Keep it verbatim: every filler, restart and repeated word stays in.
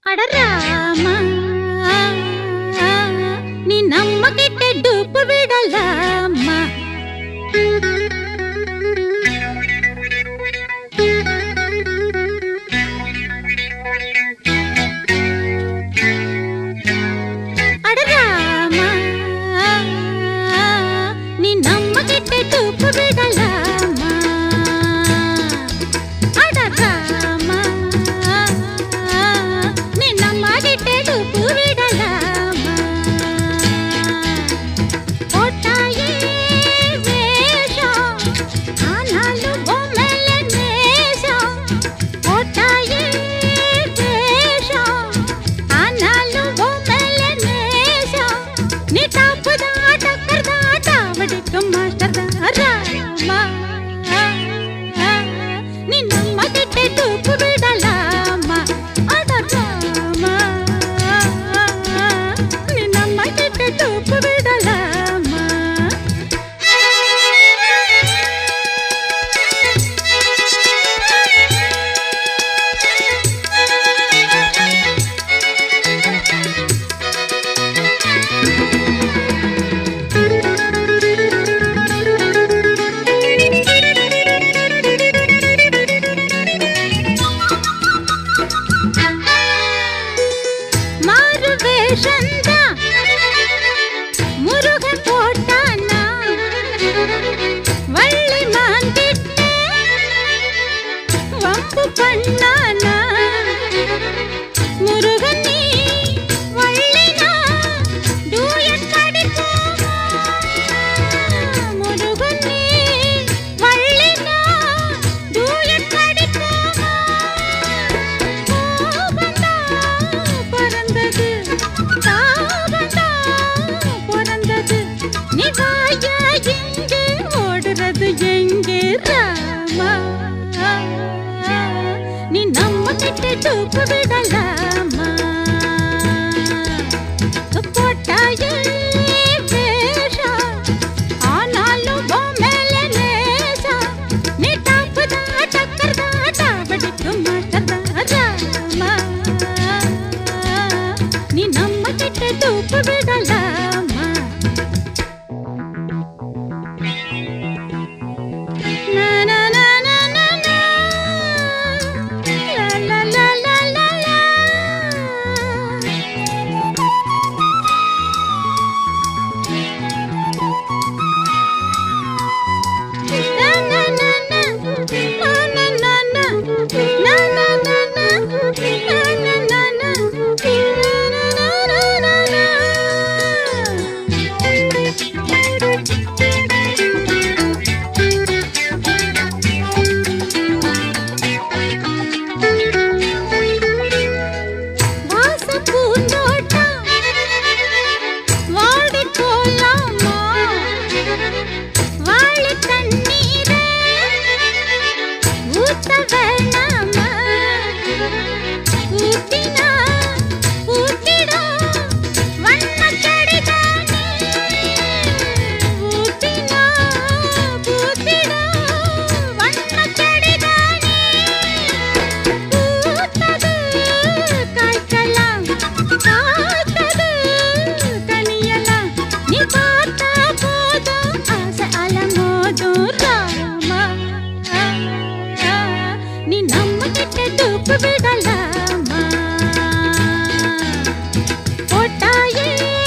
அடராமா நீ நம்ம கிட்ட டூப்பு விடலாமா அடராமா நீ நம்ம கிட்ட டூப்பு விடலாமா அடராமா நீ நம்ம கிட்ட டூப்பு விடலாமா போட்டாயே வேஷம் ஆனாலும் பொம்மல நேசம் போட்டாயே வேஷம் ஆனாலும் பொம்மல நேசம் நீ டாப்புதா டக்கர்தா டாவடிக்கும் மாஸ்டர்தா ராமா நீ நம்ம கிட்ட டூப்பு விடலாமா அடராமா நீ நம்ம கிட்ட டூப்பு விடலாமா மாறு வேஷந்தா முருகன் போட்டானா வள்ளி மாந்திட்ட வம்பு பண்ணானா முருகன் நீ வள்ளினா டூயட் படிப்போமா முருகன் நீ வள்ளினா டூயட் படிப்போமா கோபந்தா பறந்தது தாபந்தா பிறந்தது நீ வாயா எங்கே ஓடுறது எங்கே ராமா நீ நம்ம கிட்ட டூப்பு விடலாமா போட்டாயே வேஷம் ஆனாலும் பொம்மல நேசம் நீ டாப்புதா டக்கர்தா டாவடிக்கும் மாஸ்டர்தா ராமா நீ நம்ம கிட்ட டூப்பு விடலாமா na na na na na na la la la la la la na na na na na na na na na na na na na na வாசம் பூந்தோட்டம் வாடி போலாமா வாழை தண்ணீரை ஊத்த வேணாமா ஊத்தினா ஊத்திடும் வண்ணச் செடிதானே ஊத்தினா ஊத்திடும் வண்ணச் செடிதானே பூத்தது காய்க்கலாம் காத்தது கனியலாம் நீ பார்த்தா போதும் ஆசை அலமோதும் ராமா நீ நம்ம கிட்ட டூப்பு விடலாமா போட்டாயே